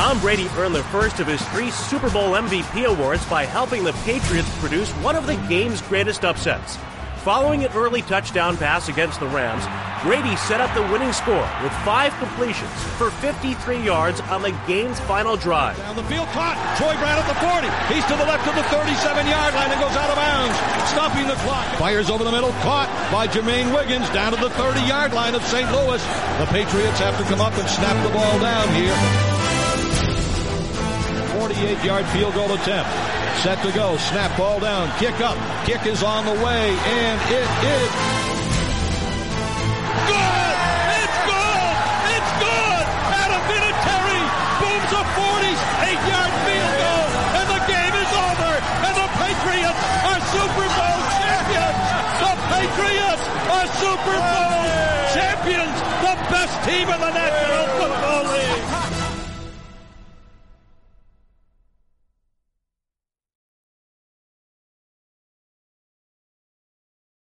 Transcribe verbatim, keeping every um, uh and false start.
Tom Brady earned the first of his three Super Bowl M V P awards by helping the Patriots produce one of the game's greatest upsets. Following an early touchdown pass against the Rams, Brady set up the winning score with five completions for fifty-three yards on the game's final drive. Down the field, caught. Troy Brown at the forty. He's to the left of the thirty-seven-yard line and goes out of bounds, stopping the clock. Fires over the middle, caught by Jermaine Wiggins down to the thirty-yard line of Saint Louis. The Patriots have to come up and snap the ball down here. forty-eight-yard field goal attempt. Set to go. Snap, ball down. Kick up. Kick is on the way, and it is good! It's good! It's good! Adam Vinatieri booms a forty-eight-yard field goal, and the game is over, and the Patriots are Super Bowl champions! The Patriots are Super Bowl champions! The best team in the National